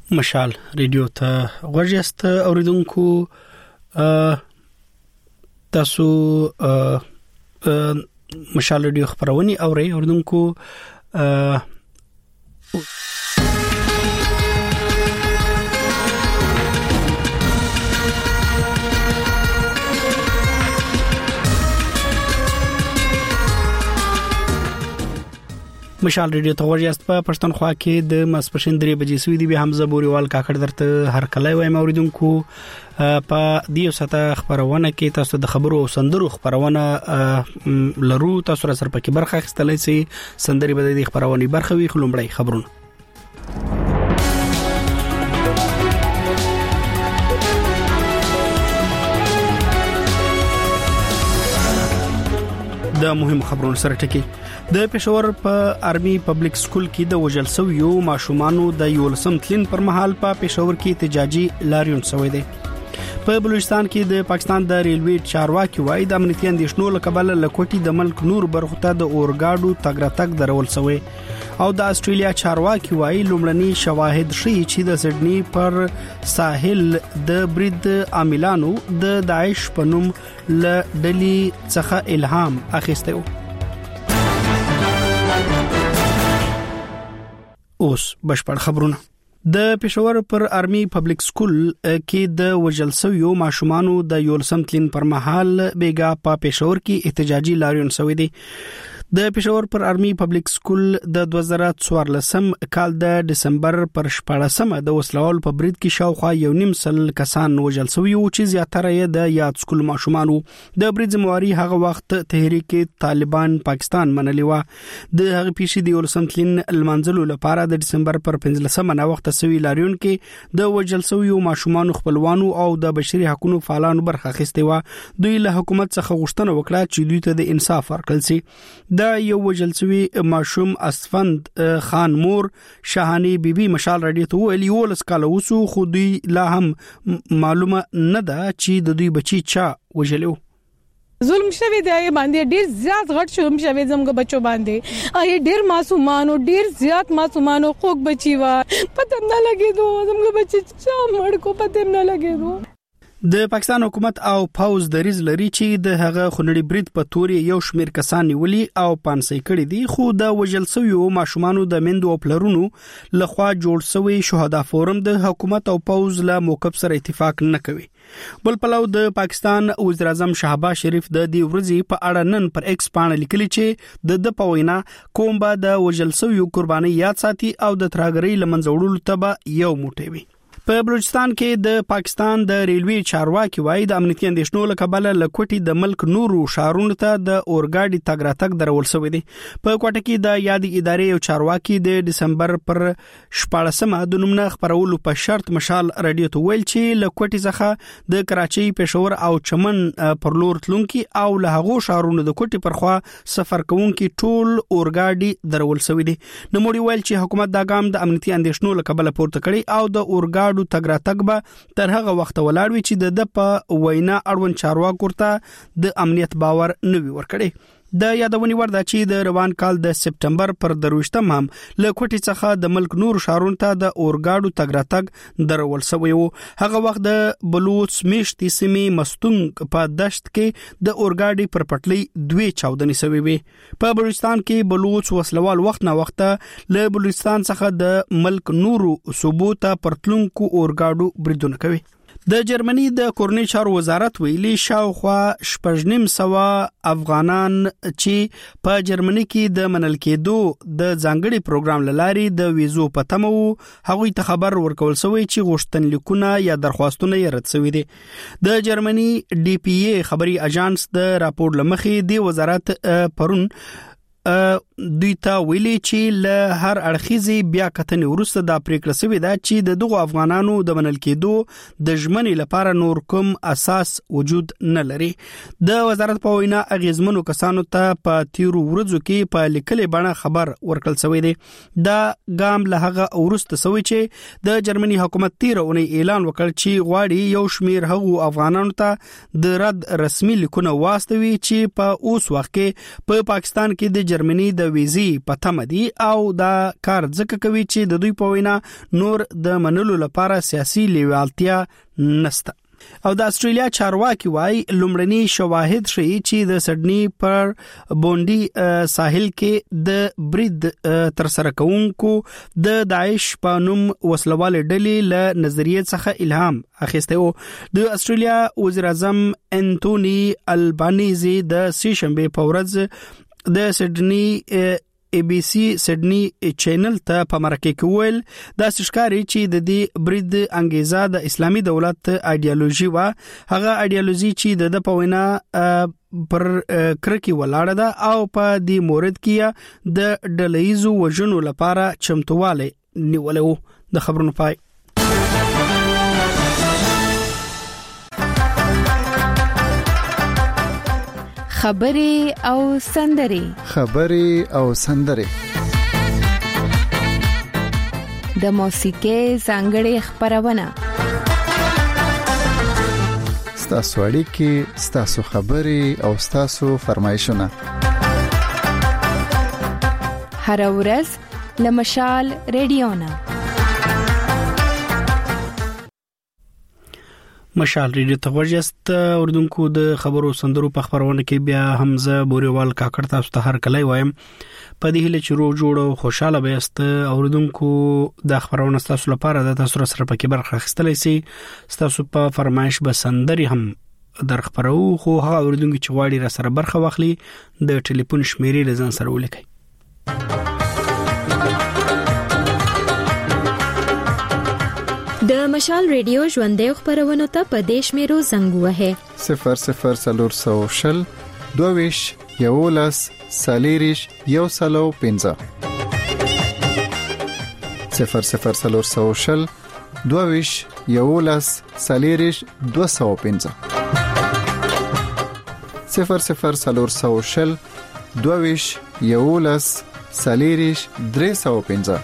مشال ریډیو ته غوږیاست اوریدونکو تاسو مشال ریډیو خبرونه اوریدونکو مشال ریډیو ته ورجاست په پښتونخوا کې د مسپښین 3 بجې سوي دی به حمزه بوريوال کاکړ درته هر کله وایم اوریدونکو په دې ساته خبرونه کې تاسو د خبرو او سندرو خبرونه لرو تاسو سره پکې برخه اخیستلای شئ سندري به د خبرونه برخه وي خلومړی خبرونه د مهم خبرونو سره ټکی د پېښور په آرمي پبلک سکول کې د وژل شویو ماشومانو د یولسم تلین پر مهال په پېښور کې احتجاجي لاریون شوی دی په بلوچستان کې د پاکستان د ریلوي چارواکي وایي د امنیتي اندېښنو لکبل لکوټي د ملک نور برخته د اورګاډو تګراتک درول شوی او د استرالیا چارواکي وایي لومړني شواهد ښيي چې د سډني پر ساحل د برید عاملانو د داعش په نوم له ډلې څخه الهام اخیسته اوس بشپړ خبرونه د پېښور پر آرمي پبلک سکول کې د وژل شویو ماشومانو د یولسم تلین پر مهال بیګا په پېښور کې احتجاجي لاریون شوی دی د پېښور پر آرمي پبلک سکول د 2014 کال د دسمبر پر 14 د وسلوال په برید کې شاوخوا یو نیم سل کسان وژل شوی او چې زیاتره یې د یاد سکول ماشومانو د برید ذمہواری هغه وخت تحریک طالبان پاکستان منلی و د هغه پیښې د یولسم تلین المنزلو لپاره د دسمبر پر 15 نه وخت سوي لاریون کې د وژل شویو ماشومانو خپلوانو او د بشري حقوقو فعالانو برخه اخیسته و دوی له حکومت څخه غوښتنه وکړه چې دوی ته د انصاف ورکړل شي د یو وژل شوی ماشوم اسفند خان مور شاهانی بیبي مشال رادیو ته ویلي ولس کاله وسو خو دوی لا هم معلومه نه ده چې د دوی بچی چا وژلو ظلم شوی دی باندې ډیر زیات غټ شوم شوی زموږ بچو باندې ای ډیر معصومانو ډیر زیات معصومانو خوګ بچی وا پته نه لګیدو زموږ بچی چا مړ کو پته نه لګیدو د پاکستان حکومت او پاوز دریز لري چې د هغه خونړي برید په توري یو شمیر کسان نیولي او پانسي کړي دي خو د وژل شویو ماشومانو د مندو او پلرونو لخوا جوړ شوی شهدا فورم د حکومت او پاوز له موقف سره اتفاق نه کوي بل پلو د پاکستان وزیر اعظم شهباز شریف د دې ورځې په اړه نن پر ایکس باندې لیکلي چې د پوینا کوم به د وژل شویو قرباني یاد ساتي او د ترهګرۍ لمنځه وړلو ته یو موټی وي په بلوچستان کې د پاکستان د ریلوي چارواکي وایي د امنیتي اندېښنو لکبل لکوټي د ملک نورو شهرونو ته د اورګاډي تګراتک درول شوی دی په کوټه کې د یادي ادارې او چارواکي د دسمبر پر 14 د نومنه خبرولو په شرط مشال رادیو ته ویل چې لکوټي څخه د کراچي پېښور او چمن پر لور تلونکي او له هغو شهرونو د کوټي پر خوا سفر کوونکي ټول اورګاډي درول شوی دی نو موږ ویل چې حکومت دا ګام د امنیتي اندېښنو لکبل پورته کړي او د اورګاډي تګراتک به تر هغه وخت ولاړ وي چې د په وینا اړوند چارواکو ورته د امنیت باور نوي ورکړي د یادونې ورده چې د روان کال د سپټمبر پر 23 هم له کوټي څخه د ملک نور شهرونو ته د اورګاډو تګراتک درول شوی وو هغه وخت د بلوچ میشتي سیمې مستونګ په دشت کې د اورګاډي پر پټلۍ دوی چاودنې شوی وي په بلوچستان کې بلوچ وسلوال وخت نه وخت له بلوچستان څخه د ملک نورو صوبو ته پرتلونکو اورګاډو بریدونه کوي د جرمني د کورنۍ چارو وزارت ویلي شاوخوا 900 افغانان چې په جرمني کې د منل کېدو د ځانګړي پروګرام لاري د ویزو په تمو هغوی ته خبر ورکول شوی چې غوښتنلیکونه یا درخواستونه یې رد شوي دي د جرمني ډي پی ای خبري اژانس د راپور لمخې د وزارت پرون دوی ته ویلي چې له هر اړخیزي بیا کتنې وروسته د پریکړه شوې ده چې د دغو افغانانو د منل کېدو د ژمنې لپاره نور کوم اساس وجود نه لري د وزارت په وینا اغیزمنو کسانو ته په تیرو ورځو کې په لیکلې بڼه خبر ورکړل شوی دی دا ګام له هغه وروسته شوی چې د جرمني حکومت تیرونه اعلان وکړ چې غواړي یو شمیر هغو افغانانو ته د رد رسمي لیکونه واستوي چې په اوس وخت کې په پاکستان کې د جرمني د ویزې په تمه دي او دا کار ځکه کوي چې د دوی په وینا نور د منلو لپاره سیاسي لیوالتیا نشته. او د استرالیا چارواکي وايي لومړني شواهد ښيي چې د سډني پر بونډي ساحل کې د برید تر سره کوونکو د داعش په نوم وسلواله ډلې له نظریې څخه الهام اخیسته. او د استرالیا وزیر اعظم انټونی البانیزي د سې شنبه په ورځ د سډني ABC سډني چینل ته په مرکه کې ویل دا ښکاري چې د دې برید انګیزه د اسلامي دولت ایدئولوژي وا هغه ایدئولوژي چې د پوینا پر کرکی ولاړه ده او په دې مورد کې د ډلېزو وژنو لپاره چمتواله نیولو. د خبرونو پای خبري او سندري د موسیقي ځانګړي خبرونه ستاسو اړیکې ستاسو خبري او ستاسو فرمایشونه هر ورځ لمشال ریډیونا مشال ریډیو ته ورجست اردوونکو د خبرو سندرو په خبرونه کې بیا حمزه بوريوال کاکړ تاسو ته هر کله وایم په دې هله چې روغ جوړ او خوشاله بیاست. اردوونکو د خبرونه تاسو لپاره د تاسو سره پکې برخه اخیستلای شي. تاسو په فرمایش به سندري هم در خبرو خو هغه اردوونکو چې واړي را سره برخه واخلي د ټلیفون شمیرې لزان سره ولیکي. د مشال ریډیو ژوندې خبرونه ته په دیش میرو زنګ وهه 00 22 یولس سالیریش یو سلو 15 00 22 یولس سالیریش 215 00 22 یولس سالیریش 315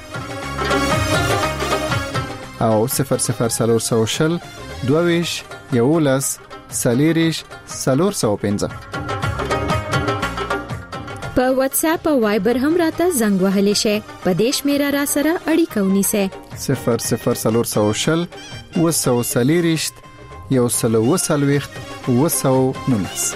او 00 22 یولس سالیریش 415 په واتس اپ او وایبر هم راته زنګ وهلی شي. په دیش میرا را سره اړیکه ونیسه 00 وسو سالیریش یو سلو وسلويخت وسو نونس.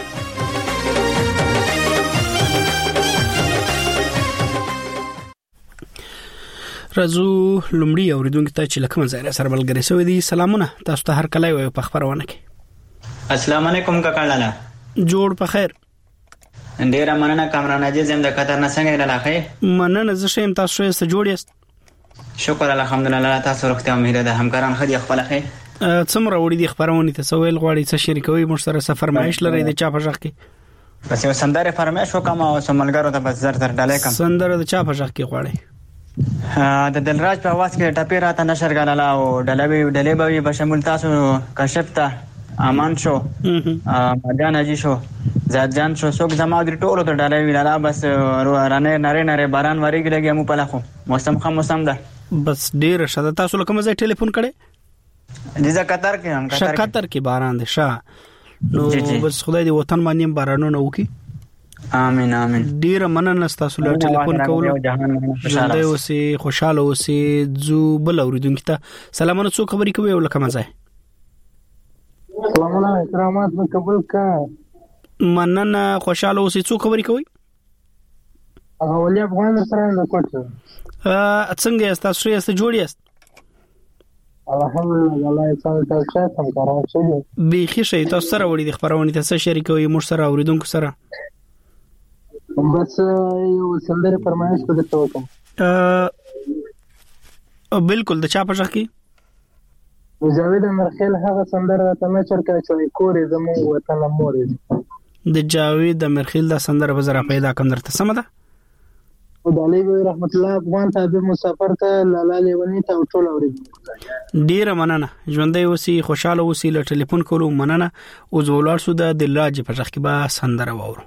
رازو لومړی اوریدونکو ته چې لکه مزه سره بلګری سوې دي سلامونه تاسو ته هر کله وي په خبرونه کې. السلام علیکم کاکا لالا جوړ په خیر. ډیر مننه کامران عزیز زم د قطر نه څنګه لاله مننه زه شیم تاسو سره جوړ یاست. شکر الحمدلله تاسو روغتیا امید ده همکاران خدي خپل خیر. څومره وړي دي خبرونه ته سوال غواړي څه شریکوي مر سره سفر معاش لري د چا په ځخ کې بس یو سندره فرمایش وکم او سملګرو ته بس زر ډالې کم سندره د چا په ځخ کې غواړي د دلراج په आवाज کې ټپی راته نشر غلاله او ډلې به بشمول تاسو کشف ته امان شو مجان اجي شو زاد جان شو څوک زما د ټولو ته ډلې ویلا بس رانه نره باران وریږي لګي مو په لخوا موسم خام موسم ده بس ډیر شته تاسو کوم ځای ټلیفون کړي دې قطر کې هم قطر کې باران دي نو بس خدای دې وطن باندې بارانونه وکي امين امين ډیر مننه تاسو له ټلیفون کولو ژوندۍ اوسئ خوشاله اوسئ زو بل اوریدونکو ته سلامونه څو خبرې کوي او لکه مزه سلامونه احترامات په قبول کا مننه خوشاله اوسئ څو خبرې کوي هغه ولې افغان سره نه کوټه څنګه تاسو یې جوړ یاست الحمدلله الله تعالی تاسو کارو شي به شي تاسو سره وړي د خبرونه ته شریکوي مر سره اوریدونکو سره بس یو سندره فرمایش په دته وکم بالکل د چا په ځخ کې جاوید مرخیل هغه سندره ته مې چرکه چې کورې زموږ وطن مورې د جاوید مرخیل د سندره په زړه پیدا کوم درته سم ده او د علي رحمت الله افغان ته مسافر ته لاله لیونی ته ټول اوري ډیر مننه ژوندۍ اوسئ خوشاله اوسئ له ټلیفون کولو مننه او زولار سو د دلراج په ځخ کې با سندره وورو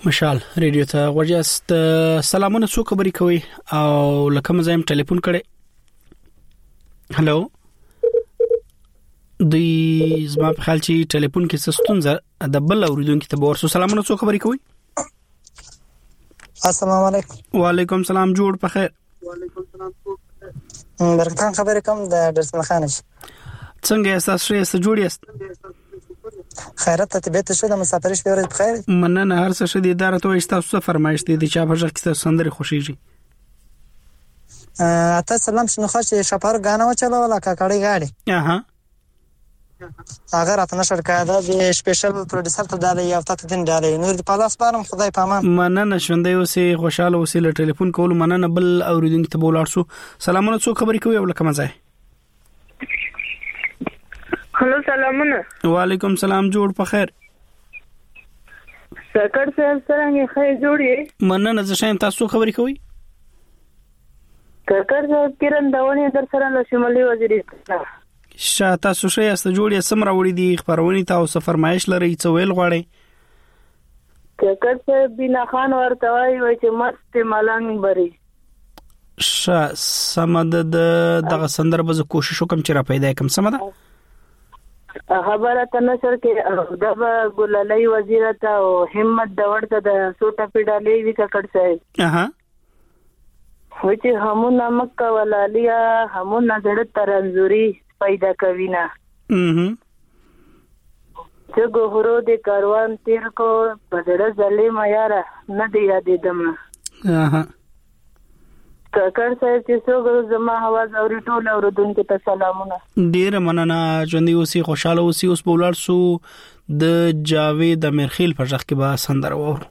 مشال ریډیو ته ورجست سلامونه څو خبري کوي او لکه مزایم ټلیفون کړي هالو دوی زما په خیال چې ټلیفون کې ستونزه د بل اوریدونکو ته ورسو سلامونه څو خبري کوي السلام علیکم وعلیکم سلام جوړ په خیر وعلیکم سلام برکان خبرې کوم د درسن خانش څنګه اساس جوړ یاست خیرت ته بیت شو د مسافرش په ورځ بخیر مننه هر څه شدي اداره ته تاسو فرمایش دي چې په ځکه چې سندري خوشيږي اته سلام شنو خوښ شپار غانا وچلو ولا کاکړی غاړي اها اگر اتنه شرکا دا د سپیشل پروډوسر ته دالې یو تاسو دین دالې نور د پالاس بارم خدای پامان مننه شوندې اوسې خوشاله اوسې له ټلیفون کول مننه بل اوریدونکو ته بولار شو سلامونه څو خبرې کوي ولکه مزه هلو سلامونه وعلیکم سلام جوړ په خیر سکړ څنګه خیر جوړې مننه زه شایم تاسو خبرې کوي ککړ کیرن داونی در سره له شمالي وزیرستان شاته سوشي است جوړې سمره وړي دي خبرونی تاسو فرمایش لري څه ویل غواړي ککړ بنا خان ورته وایي چې مست ملنګ بری سمد دغه سندره به کوشش وکم چې را پیدا کوم سمده خبره تنشر کې دغه ګلالي وزیرت او همت دورته د سوټه پیډالې وی ککړ صاحب اها وچه همون مکه ولالیا همون نظر ترنزوري پیدا کوي نه چې ګورو د کاروان تیر کو بدر ظالم یاره نه دی یادې دم اها ککړ صاحب چې څوګو زما आवाज اوري ټول اوردونکو ته سلامونه ډیر مننه ژوندۍ اوسې خوشاله اوسې اوس بولار سو د جاوید امرخیل په ځخ کې به سندره وور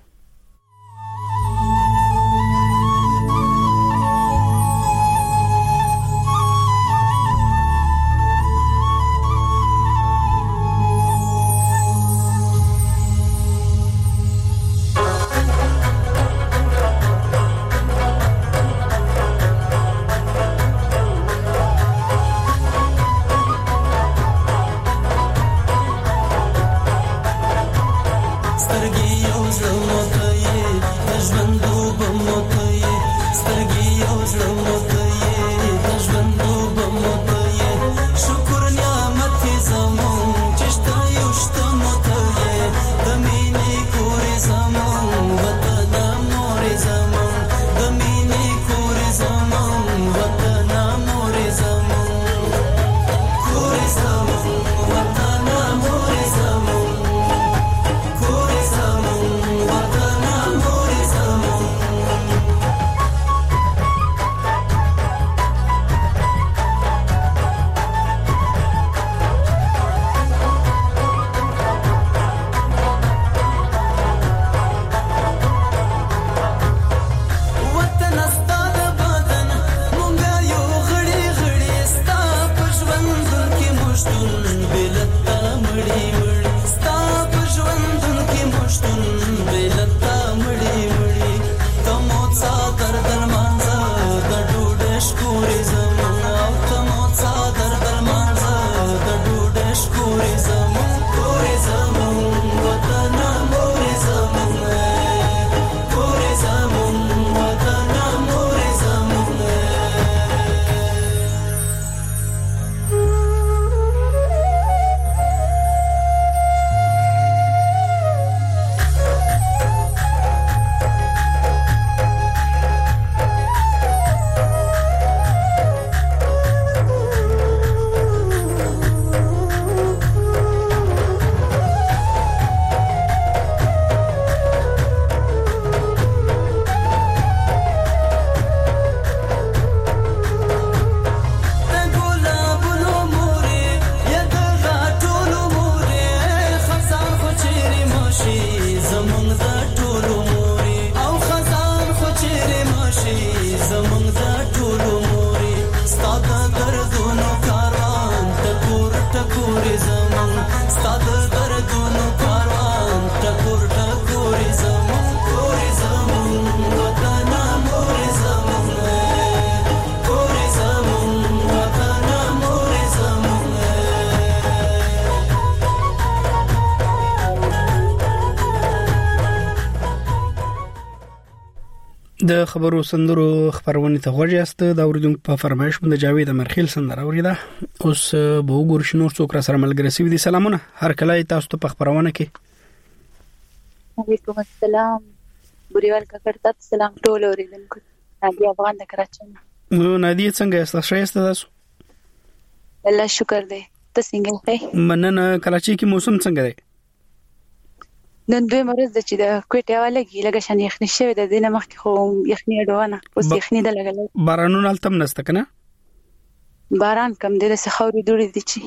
د خبرو سندرو خبرونه ته غوښیاست د اوریدونکو په فرمایش باندې جاوید مرخیل سندره اوریدا اوس به وګورئ شنو څوک را سره ملګری سي دي. سلامونه هر کله تاسو ته په خبرونه کې. وعلیکم السلام بریوال کاکړ تاسو سلام ټول اوریدونکو. نادي افغان د کراچۍ. نادي څنګه یاست؟ ښه یاست تاسو؟ الله شکر دی. تاسو څنګه یاست؟ مننه. کراچۍ کې موسم څنګه دی؟ نن دوی مرز د چې د کوټه والګي لګه شان یخني شوی د دینه مخکې خو یخني اډوانه اوس یخني د لګل بارانونه التم نسته کنه باران کم دی له خوري دوړي دي چې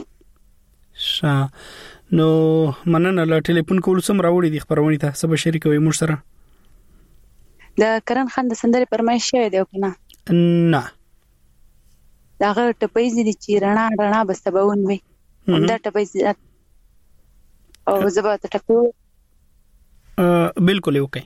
نو مننه له ټلیفون کول سم راوړي دي خبرونه ته سبا شریکوي مو سره د کرن خان د سندرې پرمایش شوی دی کنه نه داغه ټپایز دي چې رڼا بسبون وي دا ټپایز او زبات ټکو بالکل اوکے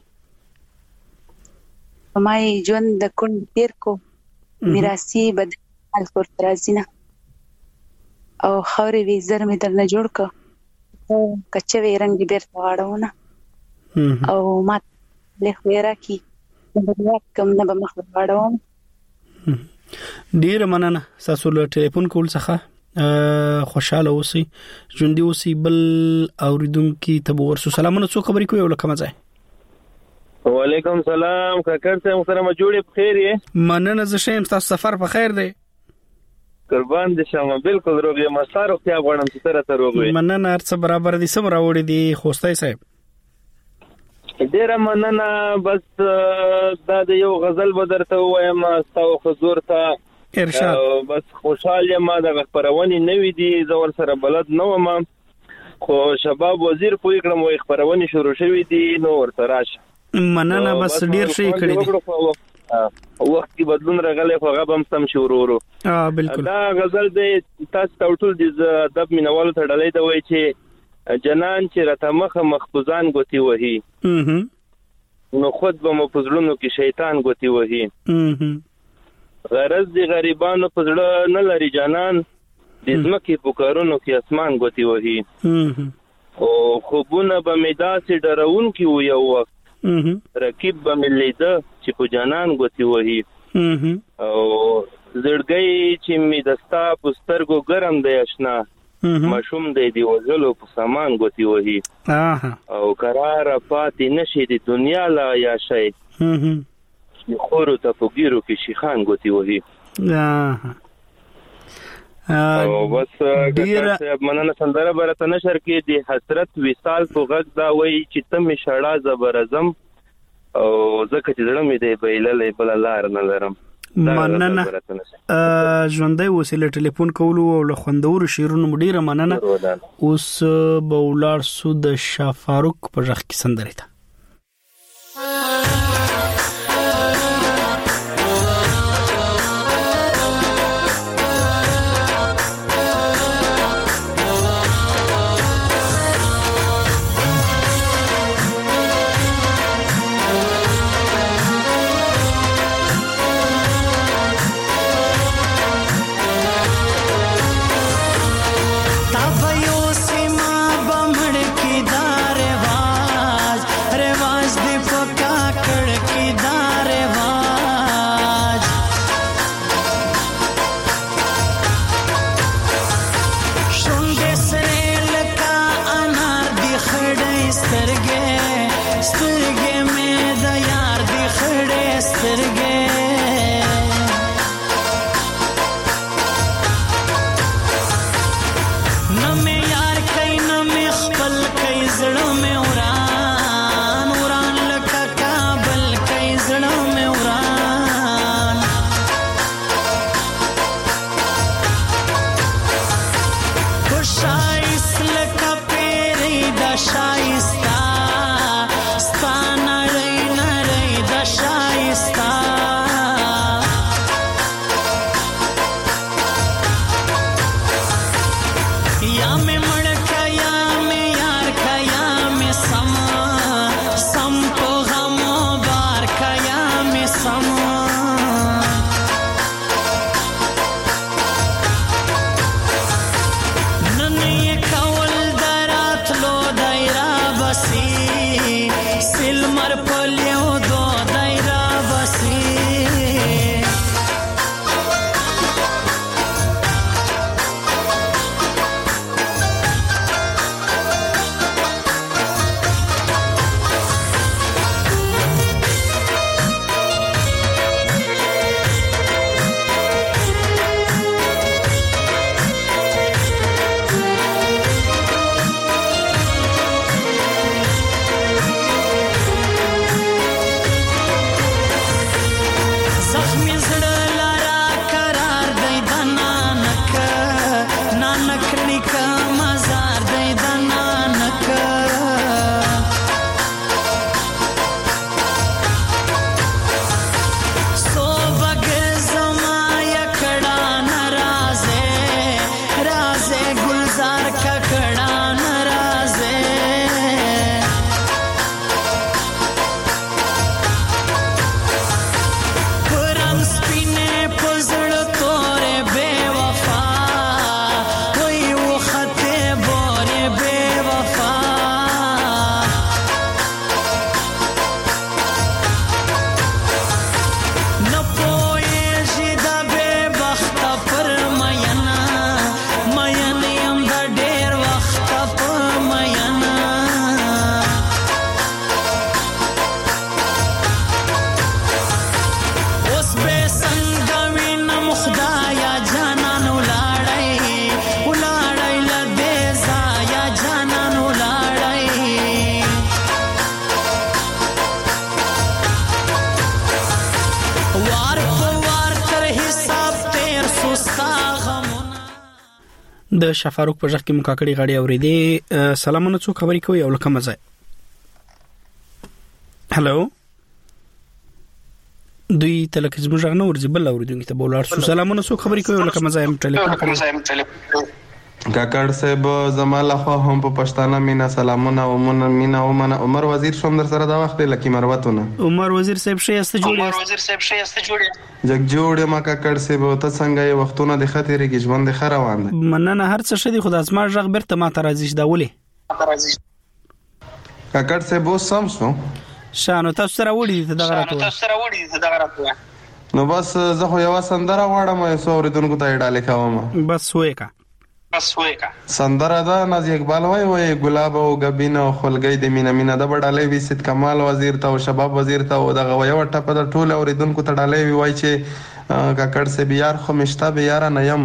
مای ژوند د کون تیر کو میراثي بدل کور ترازینا او خوري وی زر می درنه جوړ کو کچوي رنگ بیرته واړونه او ما له خیره کی د کوم نه به مخ واړوم. ډیر مننه تاسو له ټلیفون کول څخه خوشاله اوسئ ژوندۍ اوسئ. بل اوریدونکو ته ورسو سلامونه څو خبرې کوي ولکه مزه. وعلیکم السلام کاکړ ته محترم جوړې بخیر یې. مننه زه شیم تاسو سفر په خیر دی. قربان دي شمه بالکل روغ یم سارو خیا غواړم چې تر ته روغ وي. مننه هر څه برابر دي سم راوړي دي خوستای صاحب. ډیر مننه بس دا د یو غزل بدرته وایم تاسو حضور ته ارشاد بس خوشاله ما د خبرونه نوې دي زور سره بلد نو ما خو شباب وزیر پوی کړم و خبرونه شروع شوې دي نو ورته راشه. مننه بس ډیر شي کړی دي وخت کې بدلون راغلی خو هغه هم سم شورورو. بالکل دا غزل د تاسو ټول د ادب مینوالو ته ډلې دی وای چې جنان چې راته مخه مخبوزان ګوتی وهي نو خود به مو پزړونو کې شیطان ګوتی وهي. غرض دی غریبانو پزړه نه لري جانان د ځمکې په کارونو کې اسمان ګوتی وهي. او خوبونه به میداسي ډرون کې و یو وخت رقیب به ملیده چې په جانان ګوتی وهي. او زړګي چې می دستا پسترګو ګرم دی آشنا مشوم دی وزلو په سامان ګوتی وهي. او قرار پاتې نشي د دنیا لا یا شي خورو ته فقیرو کې شیخان ګوتی وهي. او بس ډیر مننه سندره برته نشر کې د حسرت وصال په غږ دا وای چې تم شړا زبر اعظم او زکه چې زړه مې دی بیللې بل لار نه لرم. مننه ژوندۍ وسیله ټلیفون کولو او له خوندور شیرونو ډیره مننه. اوس به ولار سود شاه فاروق په ځخ کې سندره ده. د شفاروق په ځخ کې مکاکړي غړي اورېدي. سلامونه، څو خبرې کوي او لکه مزه. هالو دوی تلکه زموږ غنه ورځي بل اوریدونکو ته بولار. سلامونه، څو خبرې کوي او لکه مزه هم ټلیفون کوي. کاکړ صاحب زماله خو هم په پښتانه مینا سلامونه او مینا او من عمر وزیر شوم در سره دا وخت لکه مروتونه. عمر وزیر صاحب شې است جوړه جگ جوړه ما کاکړ صاحب ته څنګه یو وختونه د خطرې کې ژوند خره روان دي. مننه هر څه شدي خدای اسما ژغ برته ما ترازیش دا ولي کاکړ صاحب سم شو شانو تاسو سره وړي ته دغه راته نو بس زه خو یو سندره واړم یو اوریدونکو ته ډاله کوم بس وېکا سندره دا نازي اقبال وای ګلاب او غبین او خلګي د مینا د بډالې وی سید کمال وزیر ته او شباب وزیر ته او دغه ویو ټپ د ټوله اوریدونکو ته ډالې وای چې کاکړ سے بیار خو مشتا بیار نه يم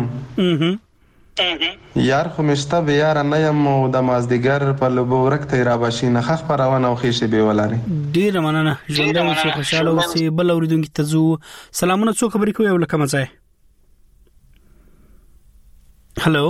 یار خو مشتا بیار نه يم او د مازدیګر په لوبو ورکته را بشي نه خخ پر روان او خيشه به ولاري. ډیر مننه ژوند او خوشاله اوسې. بل اوریدونکو ته زو سلامونه، څو خبرې کوي او لکه مزه. هالو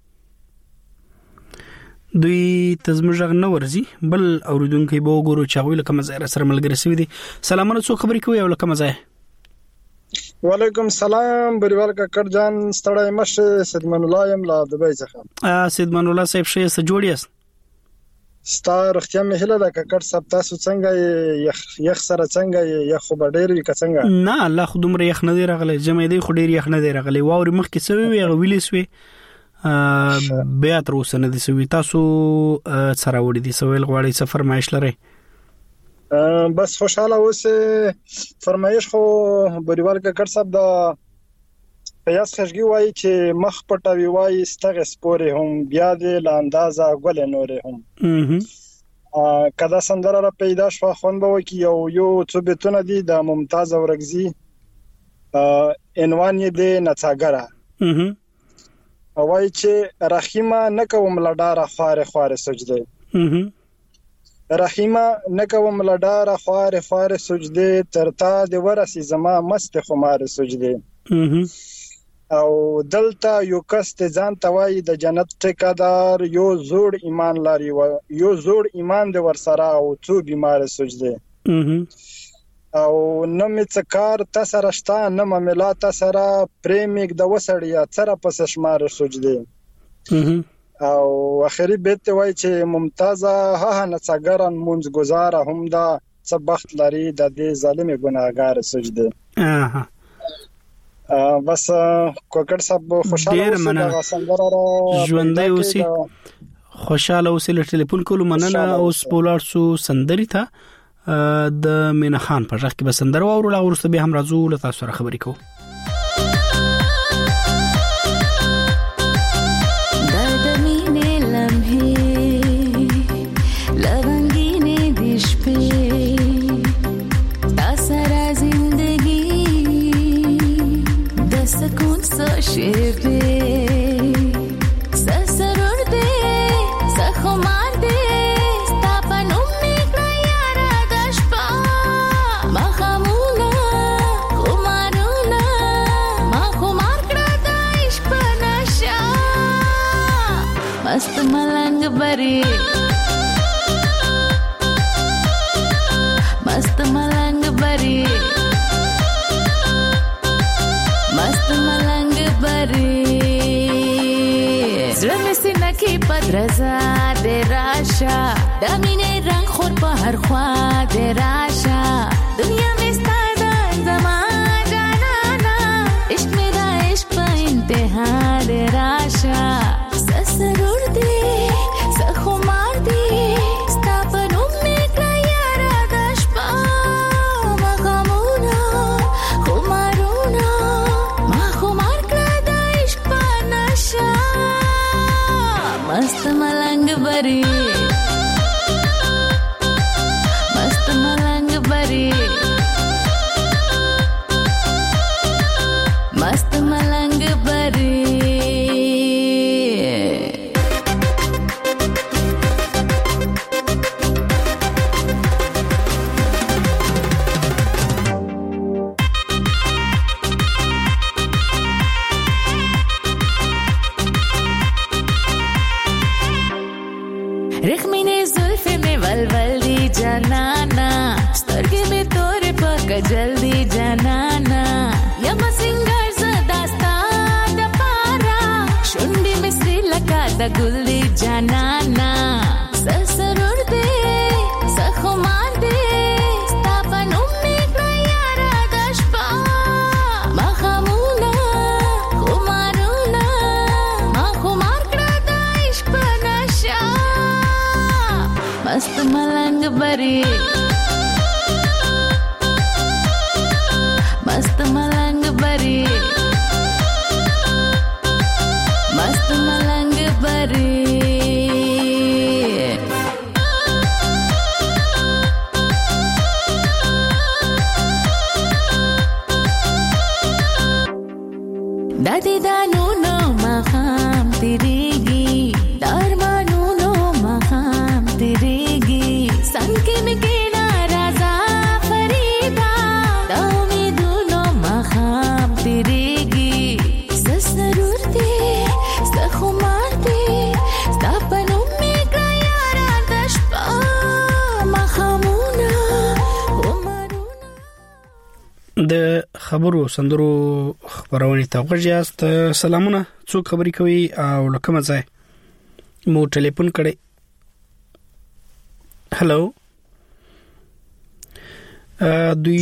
دوی تزمجغ نه ورزي بل اوریدونکو به وګورو چې هغه لکه مزه سره ملګری سوي دي. سلامونه، څو خبرې کوي او لکه مزه. وعلیکم سلام بریوال کاکړ جان ستړی مشه سیدمن الله یم لا دبي څخه. سیدمن الله صاحب شې است جوړیاست ستاره اختیا مهله د کاکړ صاحب تاسو څنګه یخ سره څنګه یخ خو ډېر وی څنګه نه الله خو دومره یخ نه دی راغلی جمع دی خو ډېر یخ نه دی راغلی واوري مخ کې سوي وی ویلې سوي بیا تر اوسه نه دي سوي. تاسو سره وړي دي سویل غواړي سفر فرمایش لري بس خوشاله اوسه. فرمایش خو بریوال کاکړ صاحب دا پیاس خشګي وای چې مخ پټوي وای ستغه سپوري هم بیا د لاندازه ګل نورې هم کدا سندره را پیدا شو خون به وکی یو څو بیتونه دي د ممتاز اورګزي عنوان یې د نڅاګره وای چې رحیمه نکوم لډاره خواره سجده رحیمه نکوم لډاره خواره سجده ترتا د ورسی زما مست خمار سجده او دلته یو کس ته ځان توای د جنت ټیکادار یو زوړ ایمان لري و یو زوړ ایمان د ورسره او څو بیمار سجده او نو څکار تاسو راشتا نه مملا تاسو را پریمیک د وسړیا سره پس شمار سجده او اخري بیت وای چې ممتازه ها نڅګران مونږ گزاره هم دا څه بخت لري د دې ظالم ګناهګار سجده. بس کوکړ صاحب خوشاله اوسه ژوندۍ اوسي خوشاله اوسه. له ټلیفون کولو مننه. اوس بولار سو سندري ته د مینا خان په ځخ کې بسندر او ورو ورسته به هم راځو له تاسو سره خبرې کوو. मस्त मलंग बरी मस्त मलंग बरी मस्त मलंग बरी زړه مې سینه کې پدرزا د راشه د مینې رنگ خور په هر خوا د راشه دنیا مې ستاده زما جانانا عشق مې دا عشق په انتها د راشه سرور دی سخمار دی ستا په نوم مې کړه یاره د شپه مغمونه خمارونه ما خمار کړه د عشق په نشه مست ملنګ بری مست ملنګ بری मस्त मलंग बरी رخمینه زلف میں ولول دی جانانا سترګې مې تورې په کجل دی جانانا یم سنگار زداستا د پارا شونډې مې سری لکه د ګل دی جانانا سرور دی سخمان دی ستا په نوم مې کړه یاره د شپه مخامونه خمارونه ما خمار کړه د عشق په نشه मस्त मलंग बरी मस्त मलंग बरी मस्त मलंग बरी दादी दानू नो मखाम तिरेगी दारमानू नो मखाम तिरेगी संके में केना राजा फरीदा दामी दूनो मखाम तिरेगी ससरूर दे सखुमार दे सपनों में गयारा दशपा मखामुना د خبرو سندرو خبرونه ته غوښیاست. سلامونه، څوک خبرې کوي او لکه ځای مو ټلیفون کړي؟ هالو دوی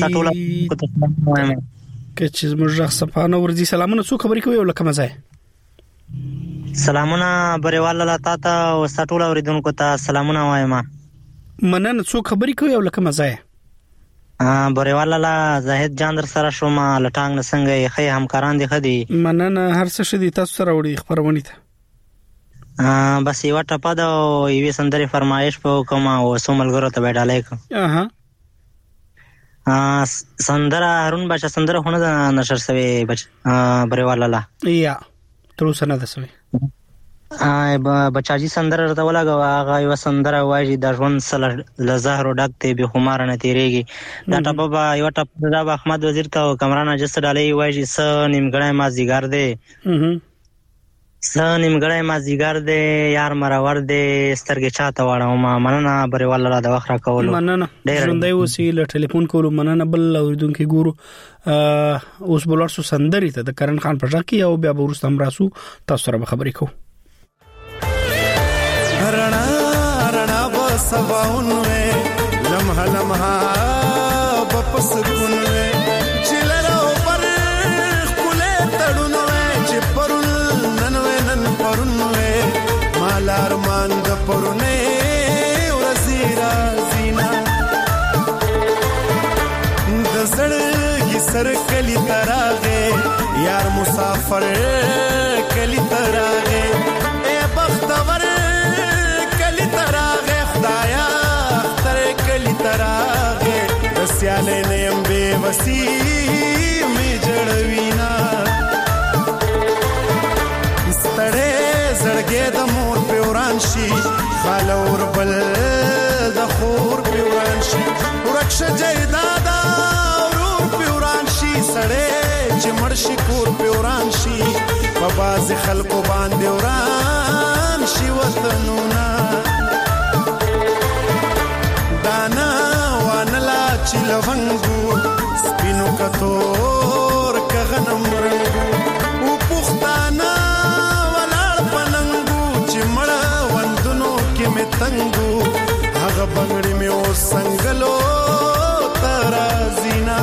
که چې زموږ صفانه ورځي. سلامونه، څوک خبرې کوي او لکه ځای؟ سلامونه بریواله لاته ته او سټول اوریدونکو ته سلامونه وایم. مننه، څوک خبرې کوي او لکه ځای؟ بریواله لا زاهد جان در سره شوم لټانګ څنګه یې خې همکاران دي خدي. مننه، هر څه شدي تاسو سره وړي خبرونه ته. بس یو ټپه دا یوې سندري فرمایش په کوم او سوملګرو ته وډالای کوم. سندره هارون بچا سندره هونه نشر سوي بریواله لا یا تر سنه ده سوي بچاجي سندره ورته ولګو. هغه یو سندره وایي د ژوند سره لزهر ډک ته به خمار نه تیریږي. دا ټپه یو ټپه د احمد وزیر ته کمران اجست ډالې وایي س نیمګړی ما زیګار دی س نیمګړی ما زیګار دی یار مرور دی سترګې چاته واړم. مننه بریواله را د وخت را کول. مننه ژوندۍ اوسې له ټلیفون کولو. مننه بل اوریدونکو ګورو اوس بولارسو سندري ته د کرن خان پژا کې او بیا ورسته هم راسو تاسو سره خبرې کوو. رڼا رڼا بسواون وې لمحه لمحه بپس کون وې چلرو پر خپله تړون وې چې پرون نن وې نن پرون وې مالار مان د پرونه ورزيرا زینا د زړګي سر کلی تراغه یار مسافر کلی تراغه اے بختور سیاله نیم بے وسی می جړوینا ستړې زړګې د مور په وران شي خالور بل د خور په وران شي ورکش جیدادا ورور په وران شي سړې چې مرشي کور په وران شي په باز خلکو باندې وران شي وطنونه دانا وانلا چلوانګو سپینو کتور کغنم رنګو او پختانا ولړ پلنګو چې مړ وندونو کې متنګو هغه بنګړې مې او سنگلو ترازینا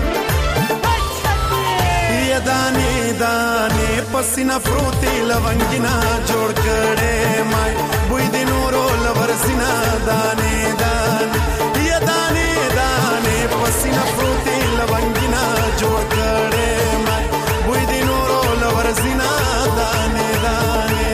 یدانې دانې پسینا فروتي لونګینا جوړ کړې مای بوې د نورو لورسینا دانې دانې یدانې دانې پسینا فروتي لونګینا جوړ کړې مای بوې د نورو لورسینا دانې دانې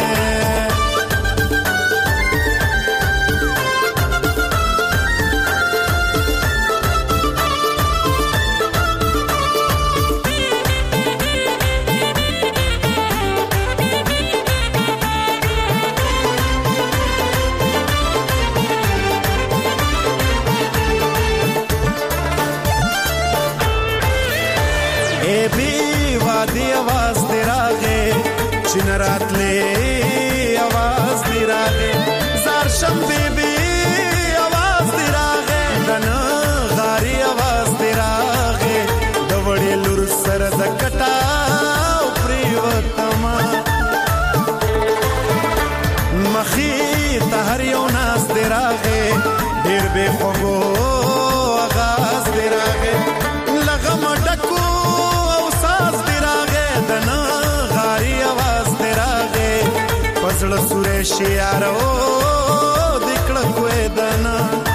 به خوګو आगाज دی راغې لغم ډکو او ساز دی راغې دنا غاری आवाज دی راغې پزړه سورې شیارو دکړه کوې دنا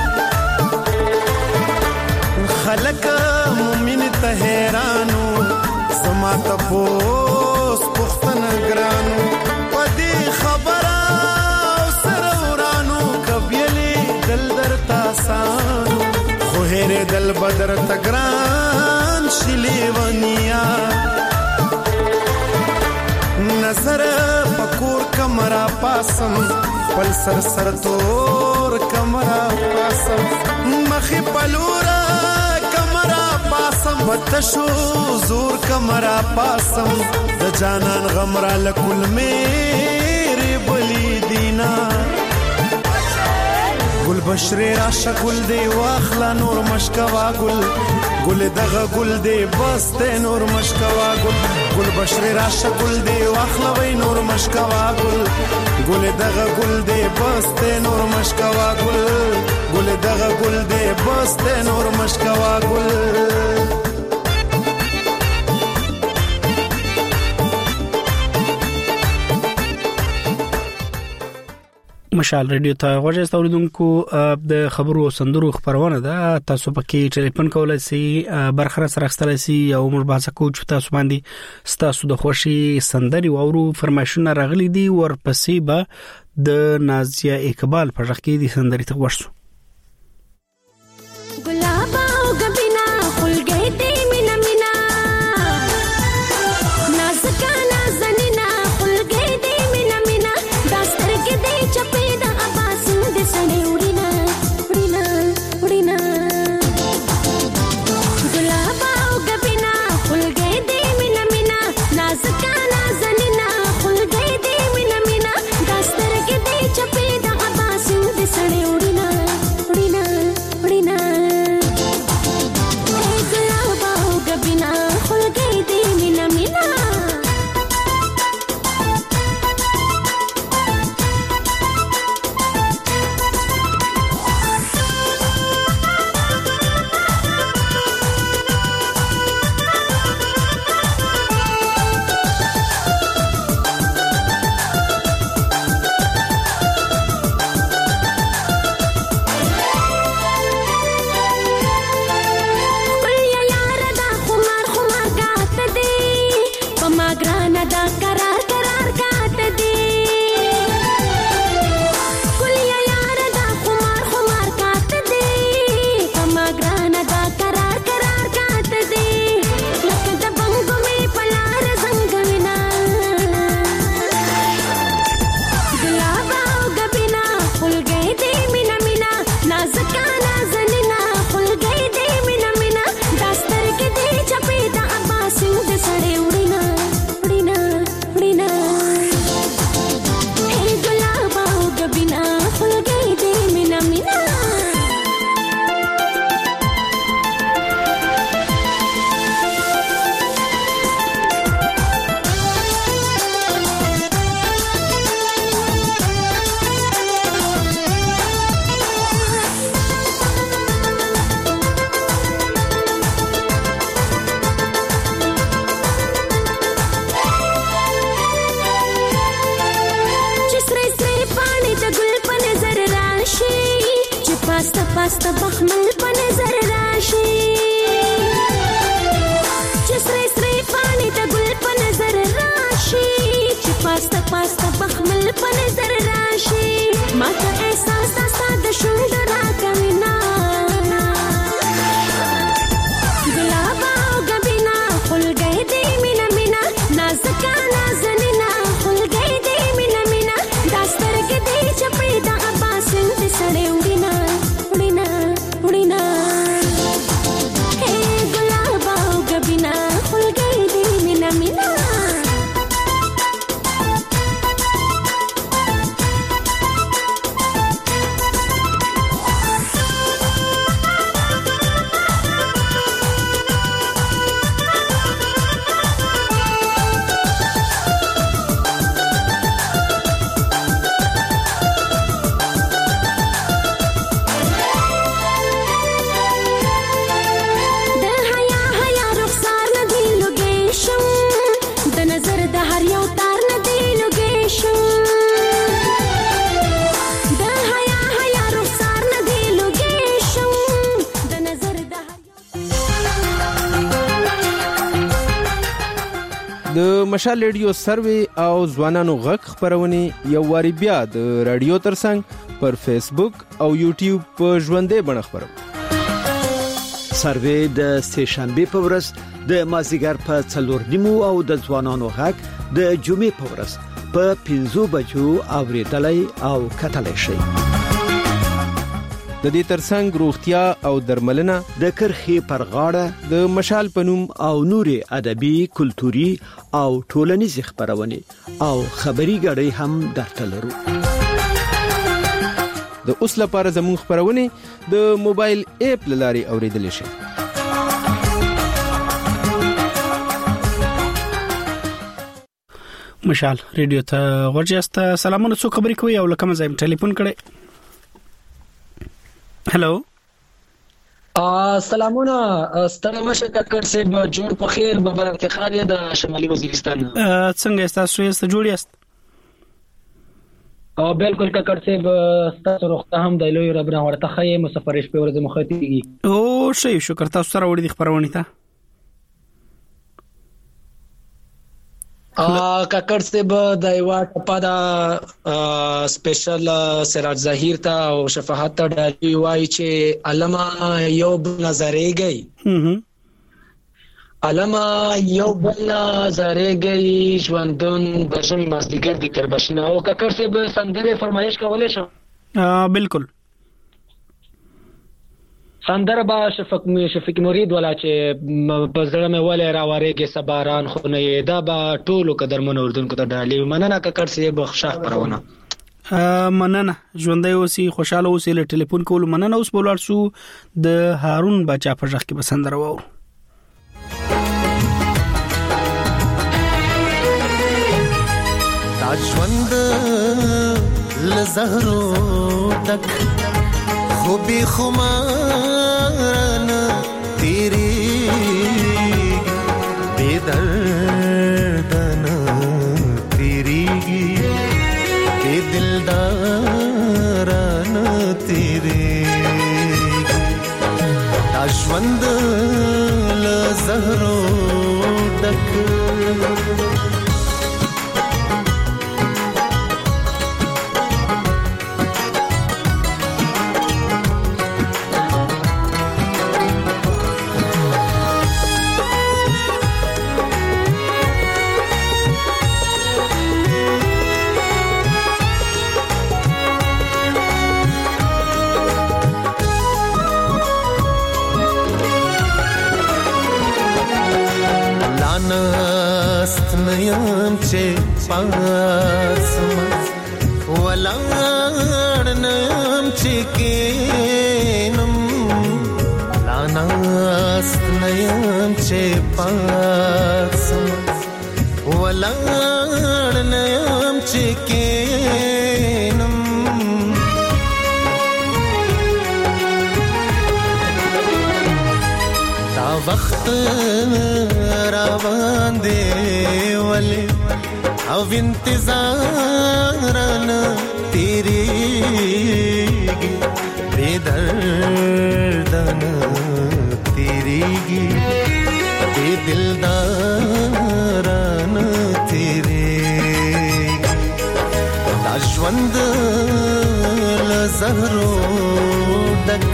خلک مومن ته حیرانو سما تپوس پختن ګرانو پدې خبره سرورانو کبيلي دل در تاسانو خو هره دل بدر تګران شلی ونیا نظر پکور کمرا پاسم پل سر سر تور کمرا پاسم مخي پلورا کمرا پاسم وتشو زور کمرا پاسم د جانان غمرا لکل میری بلی دینا گل بشری راشه گل دی واخلا نور مشکوا گل دغه گل دی بسته نور مشکوا گل بشری راشه گل دی واخلا وای نور مشکوا گل دغه گل دی بسته نور مشکوا گل دغه گل دی بسته نور مشکوا گل مشال ریډیو ته غوږ استوریدونکو د خبرو سندرو خبرونه ده تاسو پکې ټلیفون کولای شئ برخه سره خستلای شئ او موږ بحث کوو چې تاسو باندې ستاسو د خوشي سندري وورو فرمایشونه راغلي دي ورپسې به د نازیه اقبال پر ځخ کې دي سندري ته ورسو ګلاب او غبینا خلګې دې مینا مینا نازکا نازنینا خلګې دې مینا مینا داستر کې دې چپې سنه وړینا وړینا وړینا ګلاب او غبینا خلګې دې مینا مینا نازکا نازنینا خلګې دې مینا مینا داستر کې دې چپې د عباس دې سنه وړینا وړینا وړینا ګلاب او غبینا خلګې دې مینا مینا پاستا بخمل په نظر راشي چې سری پانی ته ګل په نظر راشي چې پاستا بخمل په نظر راشي ماته احساس تاسو د شوند راکوي نا ګلاب او غبینا خلګې دې مینا مینا نازکا نازنینا خلګې دې مینا مینا داستر کې دې چپې د عباس دې سړې وډینا وډینا وډینا هي ګلاب او غبینا خلګې دې مینا مینا د مشال ریډیو سروي او ځوانانو غږ خبرونه یو واری بیا د رادیو ترڅنګ پر فیسبوک او یوټیوب په ژوندې بڼه خبرو. سروي د سه‌شنبه په ورځ د مازیګر په 4:30 او د ځوانانو غږ د جمعې په ورځ په 5 بجو اوریدلای او کتلای شي. د دې ترڅنګ روغتیا او درملنه د کرخي پر غاړه د مشال پنوم او نوري ادبي کلتوري او ټولنیز خبرونه او خبري غړي هم درته لرو. د اوس لپاره زموږ خبرونه د موبایل اپ لاري اوریدل شي. مشال ریډیو ته ورجسته سلامونه، څو خبرې کوي او لکه مزایم ټلیفون کړي. هلو سلامونه، ستړي مشه ککړ سیب جوړ په خیر بابر افتخار د شمالي وزیرستان. څنګه تاسو یې جوړ یاست؟ بالکل ککړ سیب تاسو روغته هم د لوی ربنا ورته خې مسافر شپه ورځ مخاطبي او شکر تاسو سره وړي خبرونه ته. ککړ سیب د یو ټپه دا سپیشل سراج ظاهر ته او شفاعت ته ډالي وای چې علما یو نظرېږي علما یو بل نظرېږي ژوندون بشم مازدیګر د کربشنه او ککړ سیب سندره فرمایش کولای شو. بالکل سندره با شفیق مرید ولا چې په زړه مې ولې راوړېږي سباران خو نه دا با ټولو قدرمن اردن کو ته ډالي مننه ککړ سي بخښه پرونه. مننه ژوندۍ اوسې خوشاله اوسې. له ټلیفون کول مننه. اوس بولار سو د هارون بچا په ځخ کې بسندره وو. تاجوند لزهرو دک خوبی خمارن تیری بیدردن تیری بیدلدارن تیری تاجوند لزهرو دک نیم چه پاسم ولان نیم چه کینم لاناست نیم چه پاسم ولان نیم چه کینم تا وقت روان دی ولی او انتظارن تیریگی بیدردن تیریگی بیدلدارن تیریگی دا ژوند لزهرو ډک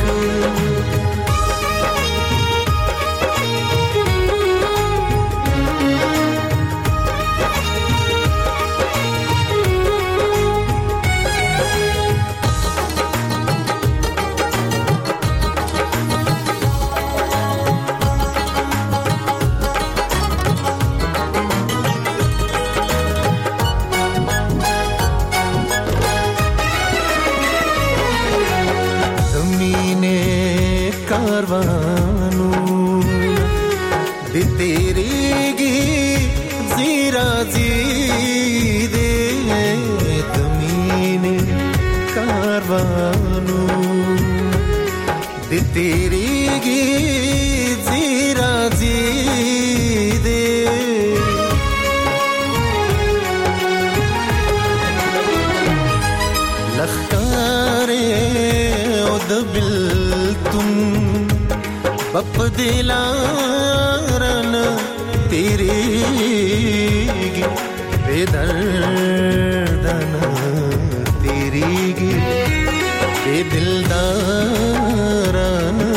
بپ دلارن تیریږي بے درد نه تیریږي بے دلدار نه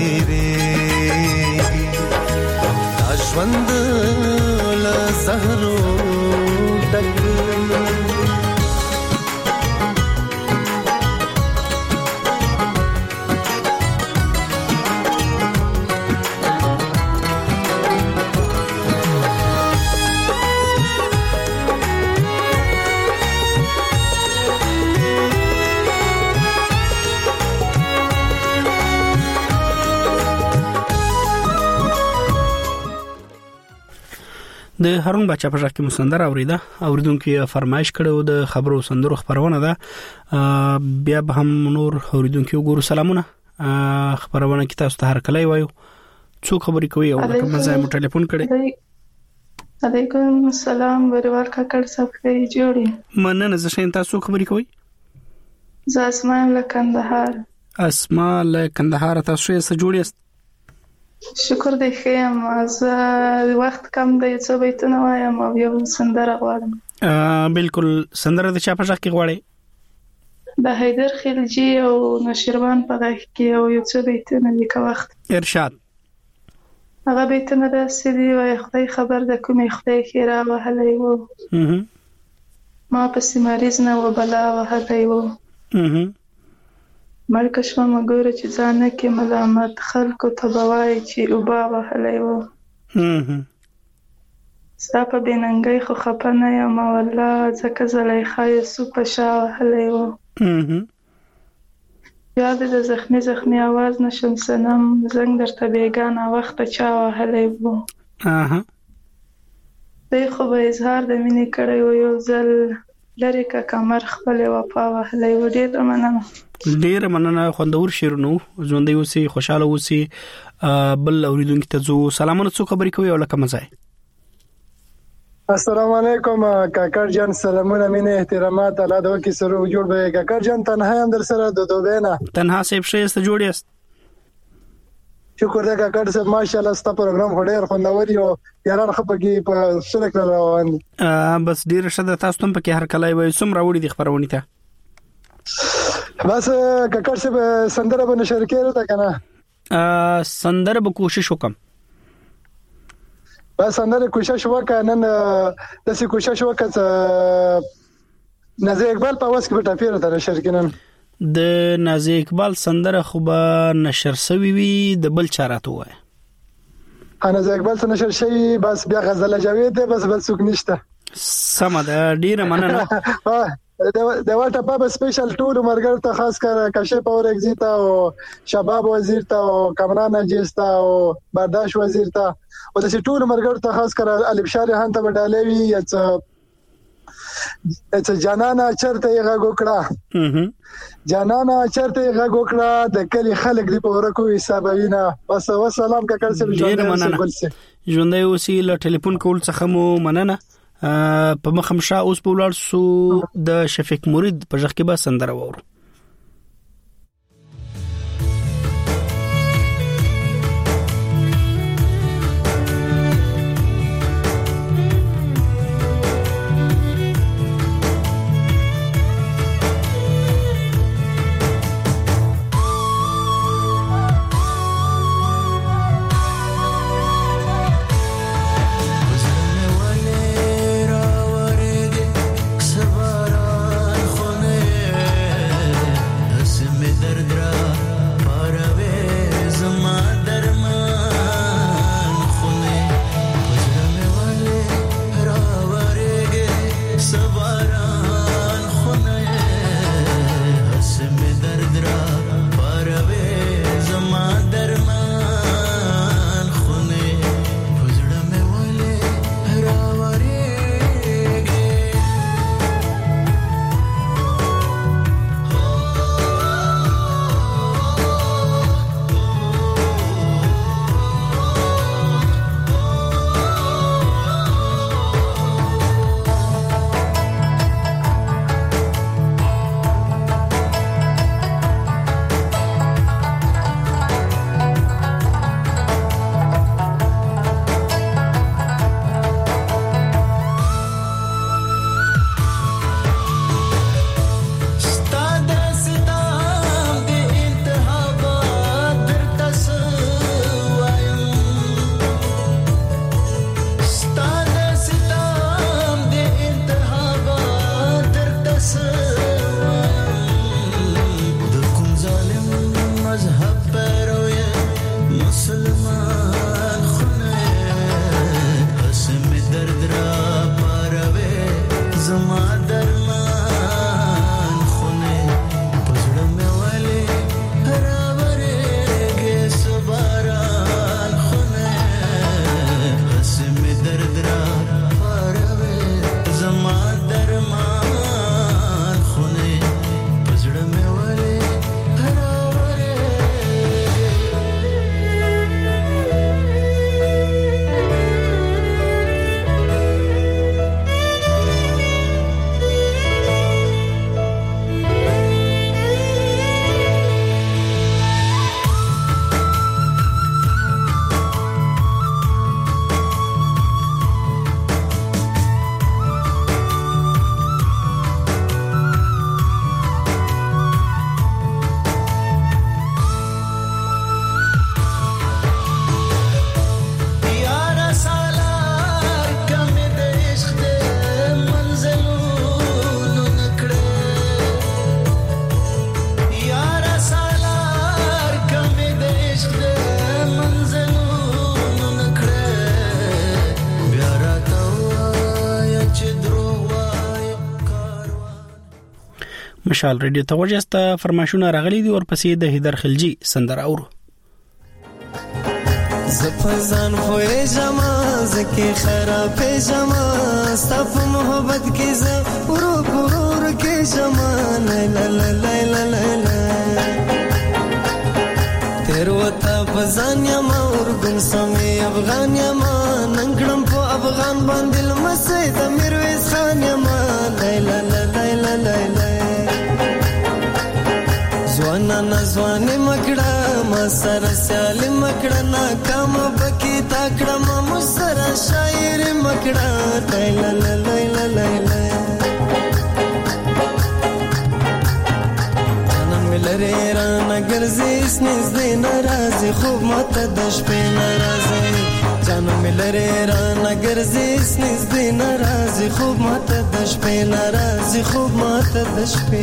تیریږي ژوند له زهرو ډک د هارون بچا په ځکه کې مسندر اوریدونکو فرمایش کړو د خبرو سندرو خبرونه ده بیا به هم نور اوریدونکو ګورو سلامونه خبرونه کې تاسو ته هر کله وایو څو خبرې کوي او کوم ځای مو ټلیفون کړي علیکم السلام ورور کاکړ صاحب کې جوړي مننه زه شین تاسو خبرې کوي زه اسماء له کندهار تاسو یې سره جوړی شکر دې خیم زه وخت کم دی څه بیتونه وایم او یو سندره غواړم بالکل سندره د چا په ځکه غواړي د حیدر خلجی او نشیروان په غږ کې او یو څه بیتونه لیکه وخت ارشاد هغه بیتونه د سړي وای خدای خبر د کومې خدای خیره وهلې وو ما په سیماریز نه و بلا وهلې وو ملک شوه مګوره چې ځانه کې ملامت خلکو ته بوای چې اوبا وهلې وو ستا په بیننګۍ خو خپه نه یم والله ځکه زلیخا یې سو په شا وهلې وو یاد د زخمي आवाज نشم سنم زنګ درته بیگانه وخت چا وهلې وو دی خو به اظهار د مینې کړی و یو ځل لري کا کمر خپل وفا وهلې و ډېر مننه خوندور شیرونو ژوندۍ اوسې خوشاله اوسې بل اوریدونکو ته زو سلامونه څو خبرې کوي او لکه مزه السلام علیکم کاکر جان سلامونه مینه احترامات الله دې وکي سره جوړ به کاکر جان تنها هم در سره د دوبینا تنها سیب شېست جوړیست شکر دې کاکر صاحب ماشاءالله ستا پروګرام هډیر خوندور یو یاران خپګي په سلک روان بس ډیر شته تاسو ته په کې هر کله وي سم راوړي د خبرونه ته بس کاکر صاحب سندره به نشر کړو تا کنه سندره به کوشش وکم بس سندره کوشش وکړه نن داسې کوشش وکړه نازي اقبال په واس کې په ټاپیر ته نشر کینن د نازي اقبال سندره خو به نشر سوي وي د بل چارته وای نازي اقبال څنګه نشر شي بس بیا غزل جاوید بس بل څوک نشته سم ده ډیره مننه د واټه په سپیشل ټول مرګر ته خاص کر کشف اور ایگزیتا او شباب وزیر ته او کمران اجستا او برداشت وزیر ته او د ټول مرګر ته خاص کر الف شاری هان ته وډالوي چې جانانا چرته یې غوکړه جانانا چرته یې غوکړه د کلی خلک دی په ورکو حسابینا بس والسلام کاکړ سم ژوندۍ اوسې له ټلیفون کول څخه مو مننه په مخمشا اوس په ولر سو د شفیق مرید په ځخ کې به سندره وورو سباران خونه مشال ریډیو ته وجسته فرمایشونه راغلي دي ورپسې د هیدر خلجی سندره اورو. زفزان پوی جما زکی خراب جما صف محبت کی ز پرور کی جما لا لا لا لا لا تیر وتا فزان یما ورګم سمې افغان یما ننګړم په افغان باندې لمسې د میرویس خان یما لا لا لا لا لا زوانا نزوانی مکڑا ما سر سیالی مکڑا ناکام بکی تاکڑا ما مسر شایر مکڑا لیلا لیلا لیلا جانا ملری رانا گرزی اس نزدی نرازی خوب مات دش پی نرازی جانا ملری رانا گرزی اس نزدی نرازی خوب مات دش پی نرازی خوب مات دش پی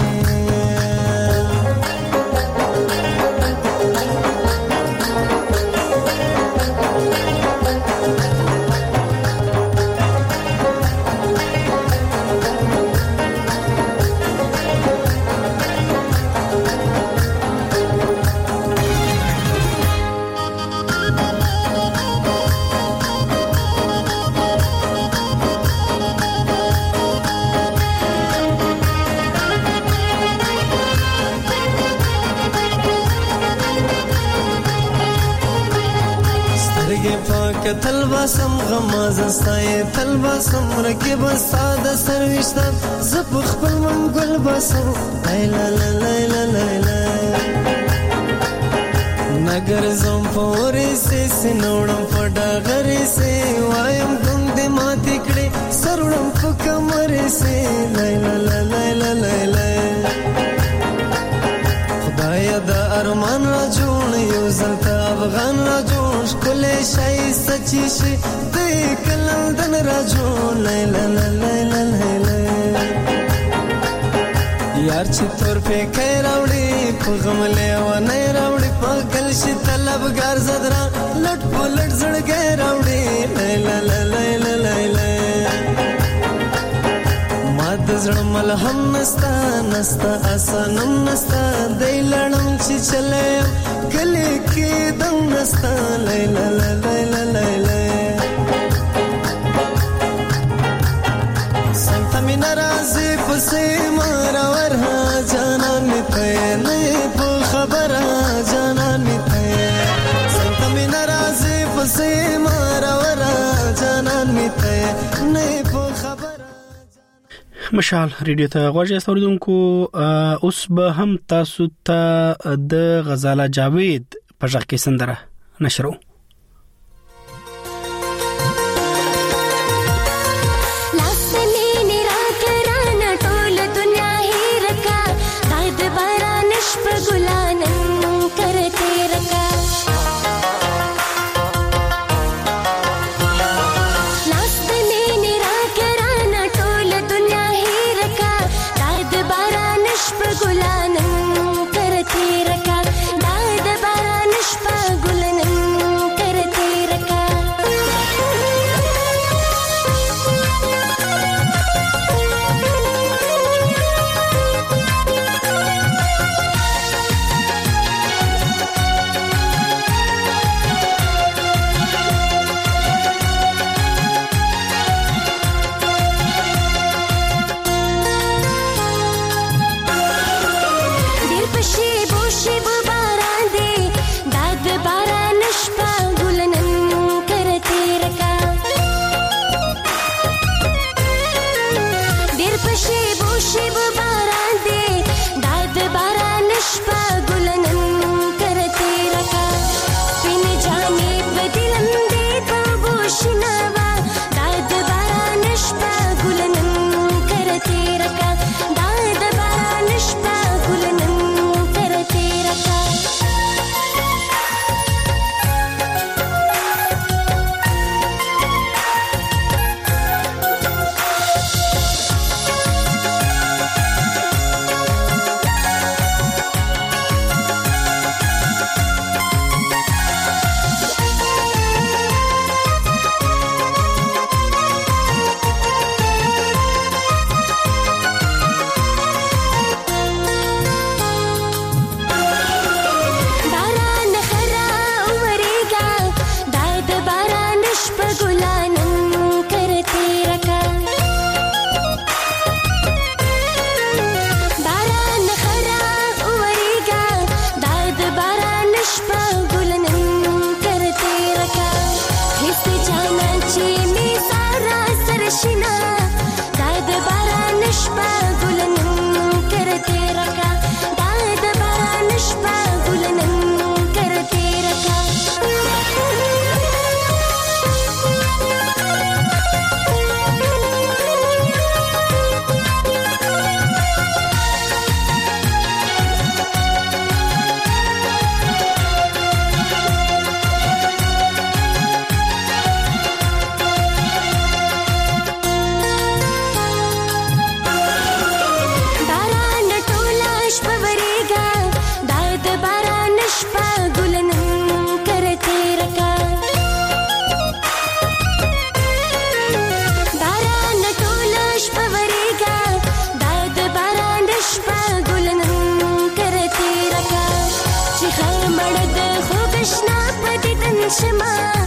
تلباسم غماز استای تلباسم رکب ساده سروشتم زپ خپل منګل باسم لا لا لا لا لا نګر زم پورې سي سنوړم پډا غري سي وایم ګوند ما تکړه سرړم په کمرې سي لا لا لا لا لا خدای دا ارمان را جوړ یو زلتا افغان را جوړ کله شای سچی شي د کلندن را جوړ لا لا لا لا یار چې تور په کړهوړي په غمله و نه راوړي په گل شي طلبګار زدرا لټ پلټ زړګې راوړي لا لا لا لا ماد زړه ملهم نستا نستا اسانم نستا دای لړم چې چلے کله کې دم نستا لا لا لا لا څنګه مې ناراضي پسې مارا ورها جانان می ته نه په خبره جانان می ته څنګه مې ناراضي پسې مارا ورها جانان می ته نه په خبره. مشال ریډیو ته غوږی اوریدونکو اوس به هم تاسو ته د غزاله جاوید په ځخ کې سندره نشرو. Tera شما